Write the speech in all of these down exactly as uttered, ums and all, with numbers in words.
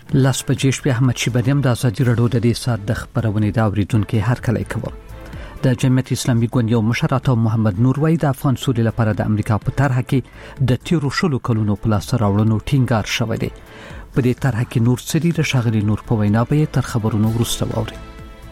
لاس بجې شپې احمد شیبانیم د ازادي راډیو د دې سات د خبرونې دا اوریدونکو هر کله کوم د جمعیت اسلامي ګوند یو مشر عطا محمد نور وای د افغان سولې لپاره د امریکا په طرح کې د تیرو شلو کلونو په لاس راوړنو ټینګار شوی دی. په دې طرح کې نور سری د شاغلي نور په وینا به تر خبرونو وروسته واوري.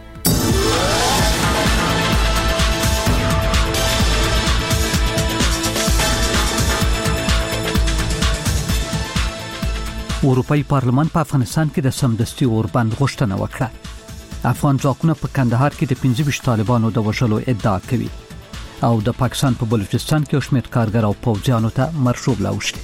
اروپאי پارلمان په افغانستان کې د سمدستي اوربند غوښتنه وکړه. افغان ځواکونه په کندهار کې د پنځه ویشت طالبانو د وژلو ادعا کوي او د پاکستان په بلوچستان کې شمېر کارګر او پوځیانو ته مرشوب لاوښتي.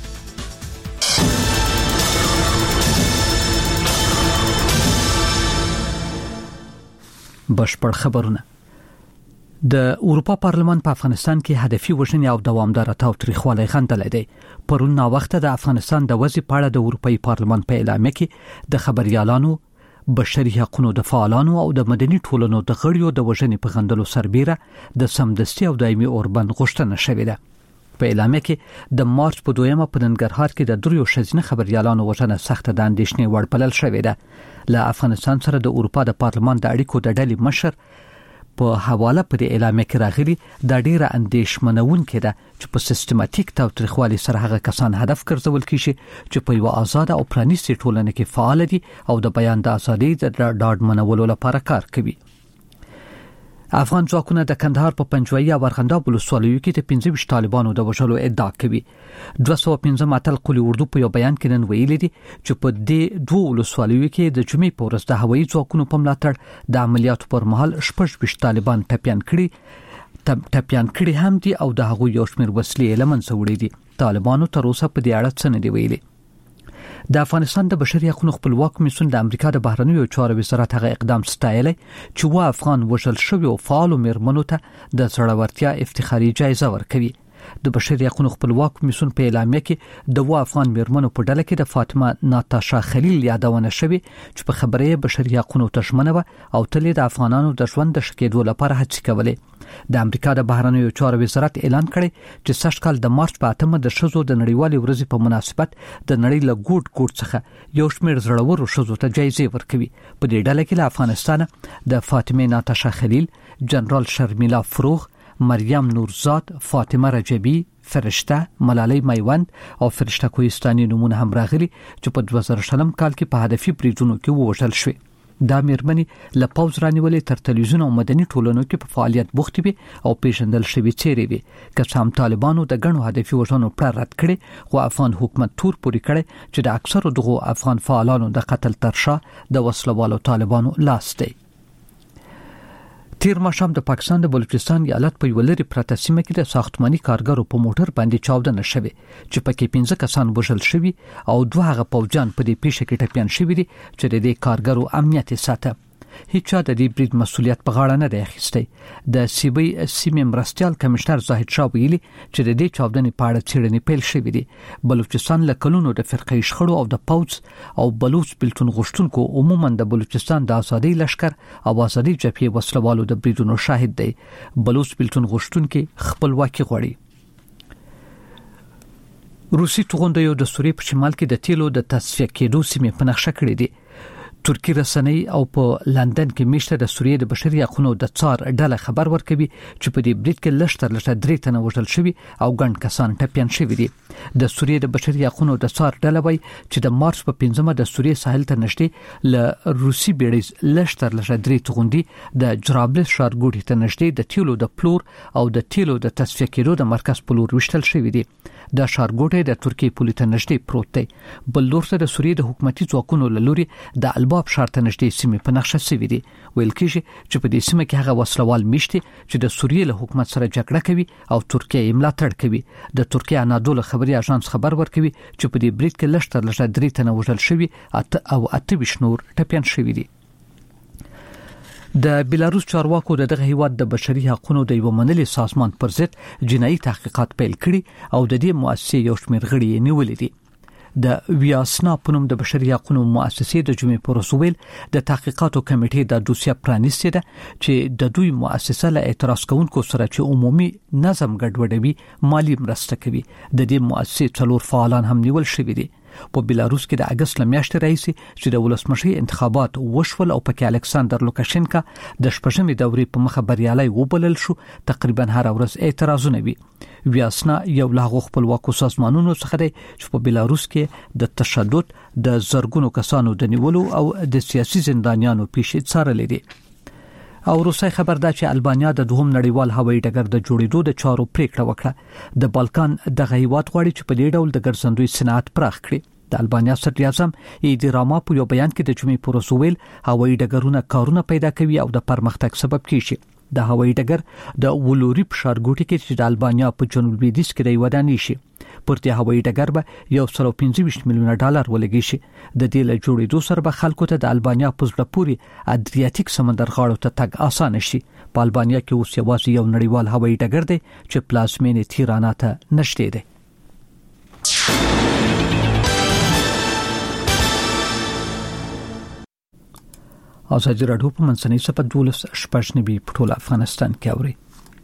بشپړ خبرونه. د اروپا پارلمان په افغانستان کې هدفي وژنې او دوامدار تاوتریخوالی غندلې دی. پرون نا وخت د افغانستان د وضع په اړه د اروپאי پارلمان په اعلامیه کې د خبريالانو، بشري حقوقو د فعالانو او د مدني ټولنو د غړیو د وژنې په غندلو سربېره د سمدستي او دایمي اوربند غوښتنه شوې ده. په اعلامیه کې د مارچ په دویمه په ننګرهار کې د دریو ښځینه خبريالانو وژنه سخت د اندېښنې وړ بلل شوې ده. له افغانستان سره د اروپا د پارلمان د اړیکو د ډلې مشر په حواله پر اعلامیه کې راغلي د ډیره اندېښمنونکې ده چې په سیستماتیک تاوتریخوالي سره هغه کسان هدف ګرځول کیږي چې په یو آزاد او پرانیستي ټولنه کې فعال دي او د بیان د ازادۍ د ډاډمنولو لپاره کار کوي. افغان ځواکونه د کندهار په پنجوایي او ارغنداب ولسوالیو کې د پنځه ویشت طالبانو د وژلو ادعا کوي. دوه سوه پنځه ماتل قلی اردو په یو بیان کې نن ویلي دي چې په دې دوه ولسوالیو کې د جمعې په ورځ د هوایي ځواکونو په ملاتړ د عملیاتو پر مهال شپږ ویشت طالبان ټپيان کړي ټپيان کړي هم دي او د هغوی یو شمېر وسلې له منځه وړي دي. طالبانو تر اوسه په دې اړه څه نه دی ویلي. د افغانستان د بشري حقوقو خپلواک کمیسیون د امریکا د بهرنیو چارو وزارت هغه اقدام ستایلی چې و افغان وژل شوی او فعال میرمنو ته د زړورتیا افتخاري جایزه ورکوي. د بشري حقوقو خپلواک کمیسیون په اعلامیه کې د و افغان میرمنو په ډله کې د فاطمه ناتاشا خلیل یادونه شوی چې په خبره بشري حقوقو تشمنه او تل د افغانانو د ژوند د شکېدو لپاره هڅې کولې. د امریکا د بهرنیو چارو وزارت اعلان کړی چې سږ کال د مارچ په اتمه د ښځو د نړیوالې ورځې په مناسبت د نړۍ له ګوټ ګوټ څخه یو شمېر زړورو ښځو ته جایزې ورکوي. په دې ډله کې له افغانستان د فاطمه ناتاشا خلیل، جنرال شرمیلا فروغ، مریم نورزاد، فاطمه رجبی، فرشته، ملالۍ میوند او فرشته کوهستاني نمونه هم راغلي چې په دوه زره شلم کال کې په هدفي بریدونو کې ووژل شوې. دا میرمنې له پوځ رانیولې تر تلویزیون او مدني ټولنو کې په فعالیت بوختې وي او پیژندل شوې څېرې وي. که څه هم طالبانو د ګڼو هدفي وژنو پړه رد کړې، خو افغان حکومت تور پورې کړی چې د اکثرو دغو افغان فعالانو د قتل تر شا د وسلوالو طالبانو لاس دی. تیر ماښام د پاکستان د بلوچستان ایالت په یو لرې پرته سیمه کې د ساختماني کارګرو په موټر باندې چاودنه شوې چې پکې پنځه کسان وژل شوي او دوه هغه پوځیان په دې پیښه کې ټپيان شوي دي چې د دې کارګرو امنیت ساته. هیڅ چا د دې برید مسؤلیت په غاړه نه دی اخیستی. د سیبی سیمې مرستيال کمشنر زاهد شاه ویلي چې د دې چاودنې په اړه څېړنې پیل شوې دي. بلوچستان له کلونو د فرقې شخړو او د پوځ او بلوچ بلتون غشتونکو عموما د بلوچستان د ازادۍ لشکر او ازادۍ جبهې وسلوالو د بریدونو شاهد دی. بلوچ بلتون غشتونکو خپلواکي غواړي. روسي توغندیو د سوریې په شمال کې د تیلو د تصفیه کېدو سیمې په نقشه کړې دي. ترکی رسنۍ او په لندن کې میشته د سوریې د بشري حقوقو د څار ډله خبر ورکوي چې په دې برید کې لشتر لشتر درې تنه وژل شوي او ګڼ کسان ټپيان شوي دي. د سوریې د بشري حقوقو د څار ډله وایي چې د مارچ په پنځمه د سوریې ساحل ته نږدې له روسي بیړۍ لشتر لشتر درې توغندي د جرابلس ښارګوټي ته نږدې د تیلو د پلور او د تیلو د تصفیه کېدو د مرکز په لور وشتل شوي دي. د ښارګوټي د ترکیې پولې ته نږدې پروت دی. بل لور ته د سوریې د حکومتي ځواکونو له لوري د الباب ښار ته نږدې سیمې په نقشه شوي دي. ویل کېږي چې په دې سیمه کې هغه وسلوال میشتي چې د سوریې له حکومت سره جګړه کوي او ترکیه یې ملاتړ کوي. د ترکیه انادول خبري اژانس خبر ورکوي چې په دې برید کې لشتر لشتر درې تنه وژل شوي او اته ویشت نور ټپيان شوي دي. د بیلاروس چارواکو دغه هیواد د بشري حقوقو د یو منلي سازمان پر ضد جنایي تحقیقات پیل کړي او د دې مؤسسې یو شمېر غړي نیولې دي. د ویاسنا په نوم د بشري حقوقو مؤسسې د جمعې پر ورځ ویل د تحقیقاتو کمیټې د دوسیه پرانیستې ده چې د دوی مؤسسه له اعتراض کوونکو سره چې عمومي نظم ګډوډوي مالی مرسته کوي. د دې مؤسسې څلور فعالان هم نیول شوي دي. په بلاروس کې د اگست میاشتې راځي چې د ولسمشي انتخابات وشول او پکې الکساندر لوکاشنکا د شپږمې دورې په مخه بریالي وبلل شو. تقریبا هر ورځ اعتراضونه وي. ویاسنا یو لاغو خپلواکو سازمانونو څخه دی چې په بلاروس کې د تشدد د زرګونو کسانو د نیولو او د سیاسي زندانیانو پیښې څارلې دي. او روسي خبر ده چې البانیا د دوهم نړیوال هوایي ډګر د جوړېدو د چارو پریکړه وکړه. د بالکان د غیوات غواړي چې په دې ډول د ګرځندوی صنعت پراخ کړي. د البانیا صدر اعظم ایدی راما په یو بیان کې د جمعې پر وسویل هوایي ډګرونه کارونه پیدا کوي او د پرمختګ سبب کیږي. د هوایي ډګر د ولوري په ښارګوټي کې چې د البانیا په جنوب لویدیځ کې دی ودانې شي. پر دې هوایي ډګر به یو سل او پنځه ویشت میلیونه ډالر ولګي شي. د دې له جوړېدو سره به خلکو ته د البانیا په زړه پورې ادریاتیک سمندر غاړو ته تګ آسان شي. په البانیا کې اوس یوازې یو نړیوال هوایي ډګر دی چې پلازمینې تیرانا ته نشته دی. ازادي راډیو په منځنۍ صفحه دولس شپږ نبي په ټول افغانستان کې اوري.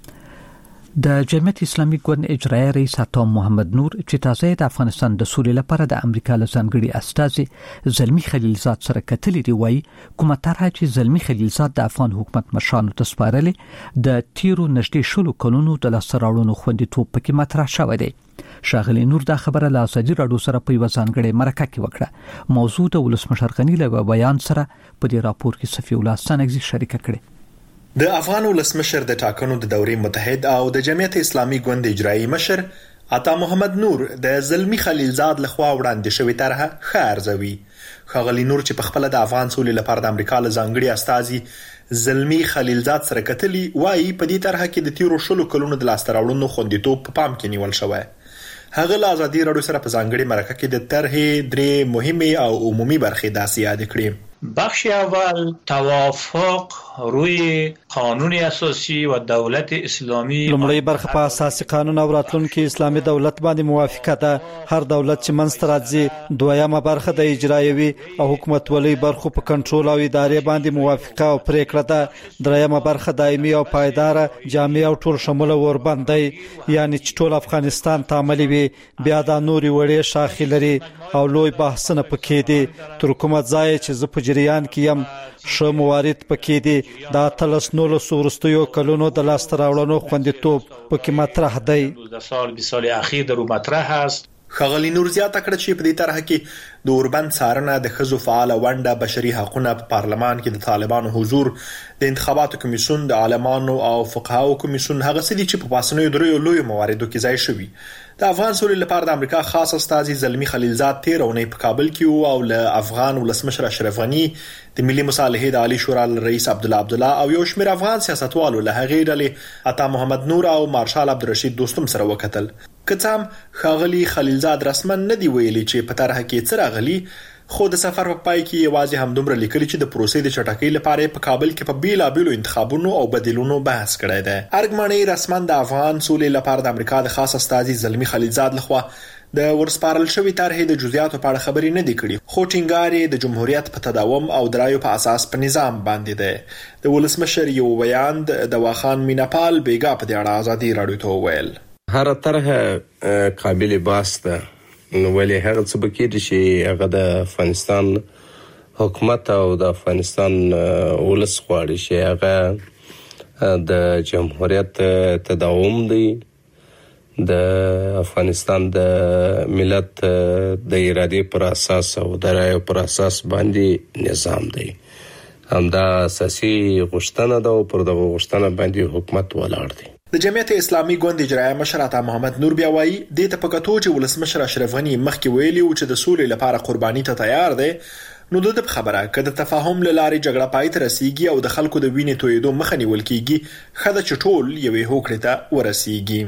د جمعیت اسلامي ګوند اجرایي رئیس عطا محمد نور چې تازه د افغانستان د سولې لپاره د امریکا له ځانګړي استازي زلمی خلیلزاد سره کتلې دی وایي کومه طرحه چې زلمی خلیلزاد د افغان حکومت مشرانو ته سپارلې د تیرو نږدې شلو کلونو د لاسراوړنو خوندیتوب پکې مطرح شوی دی. شاغلی نور دا خبره له ازادي راډیو سره په یو ځانګړي مرکه کې وکړه. موضوع د ولسمشر غنی له بیان سره په دې راپور کې صفی الله ستانګزي شریک کړي. د افغان ولسمشر د ټاکنو د دورې متحد او د جمعیت اسلامي ګوند اجرایي مشر عطا محمد نور د زلمی خلیلزاد لخوا وړاندې شوې طرحه ښه ارزوي. ښاغلی نور چې په خپل د افغان سولې لپاره د امریکا له ځانګړي استازي زلمی خلیلزاد سره کتلی وایي په دې طرحه کې د تیرو شلو کلونو د لاسته راوړنو خوندیتوب په پام کې نیول شوی. هغه له ازادي راډیو سره په ځانګړي مرکه کې د طرحې درې مهمه او عمومي برخې داسې یاد کړې. بخش اول توافق روی قانون اساسی و دولت اسلامی. لومړی برخه په اساسي قانون او راتلونکي اسلامي دولت باندې موافقه ده. هر دولت چې منځته راځي. دویمه برخه د اجرایوي او حکومت ولي برخو په کنټرول او ادارې باندې موافقه او پریکړه ده. دریمه برخه دایمي او پایدار جامع او ټول شموله وربندي یعنی چې ټول افغانستان تعاملي وي. بیا د نوري وړې شاخې لري او لوی بحثونه پکې دي. تر کومه ځای چې زه په جریان کې يم شو موارد پکې دي. دا تلس نولو سورستیو کلونو د لاسته راوړنو خوندیتوب پکې مطرح دی. دوه سال بیست سال اخیر درو مطرح است. ښاغلی نور زیاته کړه چې په دې طرحه کې د اوربند څارنه د ښځو فعاله ونډه بشري حقوقونه په پارلمان کې د طالبانو حضور د انتخاباتو کمیسیون د عالمانو او فقهاو کمیسیون هغه څه دي چې په پاسنیو دریو لوی مواردو کې ځای شوي. د افغان سولې لپاره د امریکا خاص استازي زلمی خلیلزاد تیر اونۍ په کابل کې او له افغان ولسمشر اشرف غنی د ملي مصالحې د عالی شورا رئیس عبد الله عبد الله او یو شمېر افغان سیاستوالو له هغې ډلې عطا محمد نور او مارشال عبدالرشید دوستم سره وکتل. که څه هم ښاغلي خلیلزاد رسما نه دی ویلي چې په طرحه کې څه راغلي، خو د سفر په پای کې یوازې همدومره لیکلي چې د پروسې د چټکۍ لپاره په کابل کې په بیلابیلو انتخابونو او بدیلونو بحث کړی دی. ارګماني رسما د افغان سولې لپاره د امریکا د خاص استازي زلمی خلیلزاد لخوا د ورسپارل شوی طرحې د جزئیاتو په اړه خبرې نه دي کړي، خو ټینګار د جمهوریت په تداوم او درایو په اساس په نظام باندې دی. د ولسمشر یو بیان د واخان میناپال بیګا په دې اړه ازادي راډیو ته وویل هر طرحه قابل بحث ده، نو ولې هغه څه بکې چې هغه د افغانستان حکومت او د افغانستان ولس غواړي چې هغه د جمهوریت تداوم دی، د افغانستان د ملت د ارادې پر اساس او د رایو پر اساس باندې نظام دی. همدا اساسي غوښتنه ده او پر دغه غوښتنه باندې حکومت ولاړ دی. د جمعیت اسلامي ګوند اجرایي مشر عطا محمد نور بیا وایي د ته په کتو چې ولسمشر اشرف غنی مخکې ویلي و چې د سولې لپاره قرباني ته تیار دی، نو د خبره کده تفاهم لارې جګړه پای ته رسیږي او د خلکو د وینې تویدو مخه نیول کیږي، خدای چې ټول یوې هوکړې ته ورسیږي.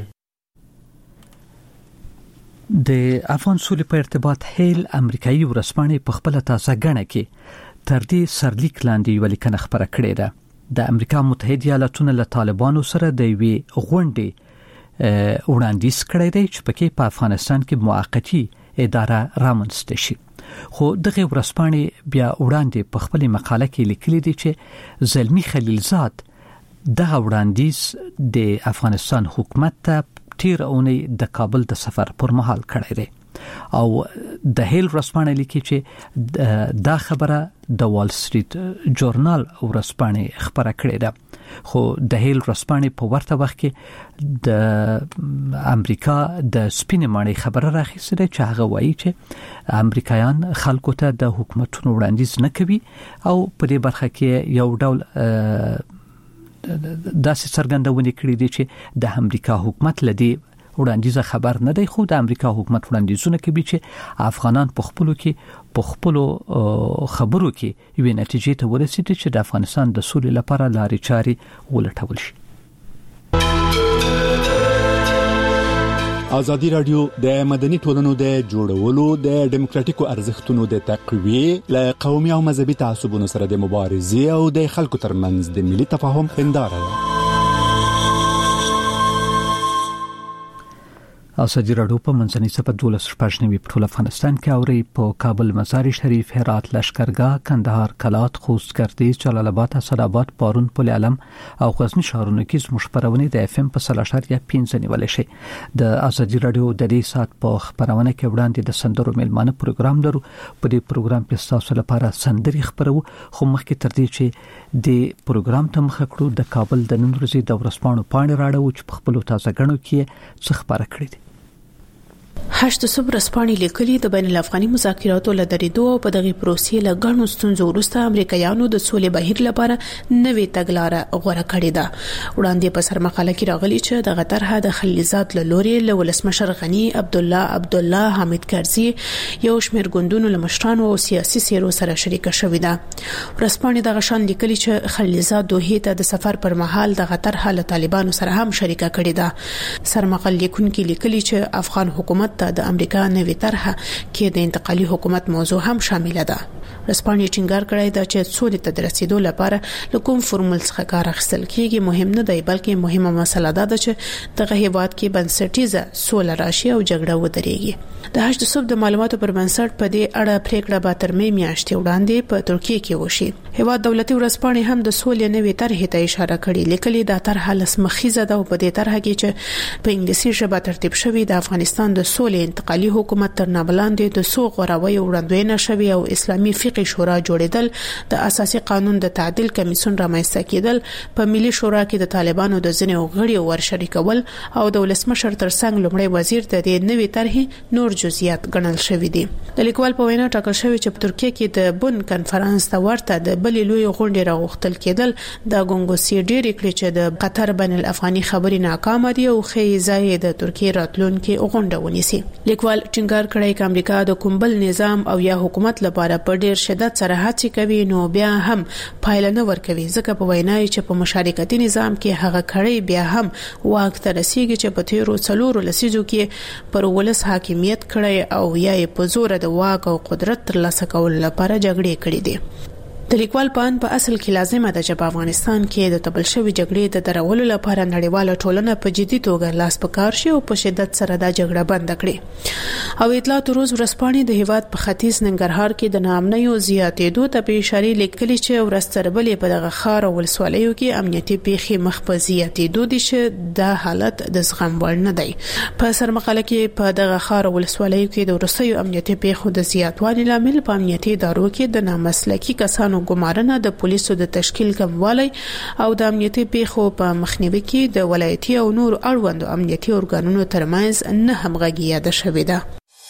د افغان سولې په ارتباط هیل امریکایي ورسپانې په خپل تازه غنه کې تر دې سرلیک لاندې یو لیکنه خبره کړې ده. د امریکا متحده ایالاتونو له طالبانو سره د وی غونډې وړاندیز کړی دی چې پکې په افغانستان کې موقتی اداره رامنځته شي، خو دغه ورسپانې بیا وړاندې په خپل مقاله کې لیکلي دي چې زلمی خلیلزاد دغه وړاندیز د افغانستان حکومت ته تیر اونۍ د کابل د سفر پر مهال کړی دی. او د هیل ورځپاڼه لیکي چې دا خبره د وال سټریټ جورنال ورځپاڼه خبره کړې ده. خو د هیل ورځپاڼه په ورته وخت کې د امریکا د سپینې ماڼۍ خبره راخیسته چې هغه وایي چې امریکایان خلکو ته د حکومتونو وړاندیز نه کوي او په دې برخه کې یو ډول داسې څرګندونه کړې دي چې د امریکا حکومت لدی وړاندیز خبر نه دی. خو د امریکا حکومت وړاندیزونه کوي چې افغانان په خپلو کې په خپلو خبرو کې یوې نتیجې ته ورسېږي چې د افغانستان د سولې لپاره لارې چارې ولټول شي. ازادي رادیو د مدني ټولنو د جوړولو د ډیموکراتیکو ارزښتونو د تقویې له قومي او مذهبي تعصبونو سره د مبارزې او د خلکو ترمنځ د ملي تفاهم هنداره ده. ازادي رادیو په منځنۍ سپه دولس شپږنوي په ټول افغانستان کې اوري په کابل، مزار شریف، هرات، لشکرګاه، کندهار، کلات، خوست، گردیز، جلال آباد، اسداباد، پارون، پل علم او غزنی ښارونو کې زموږ خبرونه د اف ام په سلاشر یا پنځه نیول شي. د ازادي رادیو د دې سات په خبرونه کې وړاندې د سندرو میلمانه پروګرام درو. په دې پروګرام کې تاسو لپاره سندري خبرو. خو مخکې تر دې چې د پروګرام ته مخ کړو د کابل د نن ورځې د ورځپاڼو پاڼې راړو چې په خپل تازه غنو کې څه خبره کړې. هشت صبح رسپانې لیکلي د بین الافغاني مذاکراتو له درېدو او په دغه پروسې له غنو ستونزو وروسته امریکایانو د سولې بهیر لپاره نوې تګلارې غوړه کړې ده. وړاندې په سرمقاله کې راغلي چې د غطرها د خلیزات له لوري له ولسمشر غنی عبد الله عبد الله حامد کرزي یو شمېر ګوندونو له مشرانو او سیاسي سیرو سره شریکه شوې ده. رسپانې د غشان لیکلي چې خلیزات دوه ته د سفر پر مهال د غطرها له طالبانو سره هم شریکه کړې ده. سرمقاله لیکونکي لیکلي چې افغان حکومت د امریکا نوې طرحه کې د انتقالي حکومت موضوع هم شامل ده. رسپانې ټینګار کړی دا چې سولې ته رسیدو لپاره له کوم فورمول څخه کار اخیستل کیږي مهم نه دی، بلکې مهمه مسله ده چې دغه هیواد کې بنسټیزه سوله راشي او جګړه ودرېږي. د هشت صبح د معلوماتو پر بنسټ په دې اړه پریکړه به تر مې میاشتې وړاندې په ترکیه کې وشي. هیواد دولتي ورځپاڼې هم د سولې نوې طرحې ته اشاره کړې. لیکلي دا طرحه لسمخیزه ده او په دې طرحه کې چې په انګلیسي ژبه ترتیب شوی د افغانستان د سولې انتقالي حکومت تر نابلاندې د سو غوراوي وړاندوینه شوی او اسلامي فقهي شورا جوړیدل، د اساسي قانون د تعدیل کمیسیون رامنځته کېدل، په ملي شورا کې د طالبانو د ځینو غړي ورشریکول او د ولسمشر ترڅنګ لومړی وزیر د دې نوې طرحې نور جزئیات ګڼل شوی دي. د لیکوال په وینا ټاکل شوی چې په ترکیه کې د بن کنفرانس ته ورته د بلې لوی غونډې راغوښتل کېدل. د ګونګوسي ډېری کړي چې د قطر بین الافغاني خبرې ناکامه دي او خې ځای د ترکیه راتلونکي غونډه ونیسي. لیکوال ټینګار کړی چې امریکا د کومبل نظام او یا حکومت لپاره په ډېر شدت سره هڅې کوي نو بیا هم پایله نه ورکوي، ځکه په وینا چې په مشارکتي نظام کې هغه کړي بیا هم واک ته رسیږي چې په تیرو څلورو لسیزو کې پر ولس حاکمیت کړي او یا په زور د واک او قدرت ترلاسه کولو لپاره جګړې کړې دي. د لیکوال په ان په اصل کې لازمه ده چې په افغانستان کې د تبل شوی جګړې د درولو لپاره نړیواله ټولنه په جدي توګه لاس پکار شي او په شدت سره دا جګړه بند کړي. او اطلاعات روز ورځپاڼې د هیواد په ختیځ ننګرهار کې د نامنیو زیاتېدو ته په اشاره لیکلي چې ورستربلې په دغه ښار او ولسوالیو کې امنیتي پیښې مخ په زیاتېدو دي چې دا حالت د زغم وړ نه دی. په سرمقاله کې په دغه ښار او ولسوالیو کې د ورستیو امنیتي پیښو د زیاتوالي لامل په امنیتي ادارو کې د نامسلکي کسانو ګمارنه، د پولیسو د تشکیل کموالی او د امنیتي پیښو په مخنیوي کې د ولایتي او نور اړوندو امنیتي ارګانونو ترمنځ نه همغږي یاده شوې ده.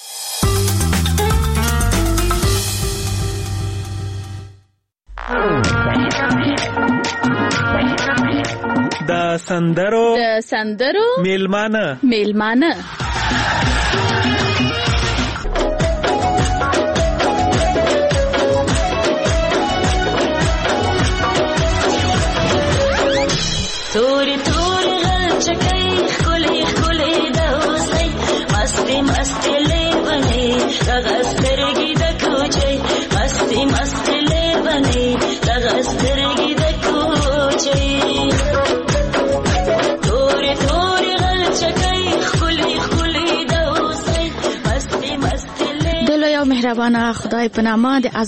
د سندرو د سندرو میلمانه میلمانه توري توري غلچکای خولي خولي دوسي مستي مستي لبني دغسترګي د کوچي مستي مستي لبني دغسترګي د کوچي توري توري غلچکای خولي خولي دوسي مستي مستي. د لوی او مهربانه خدای په نامه د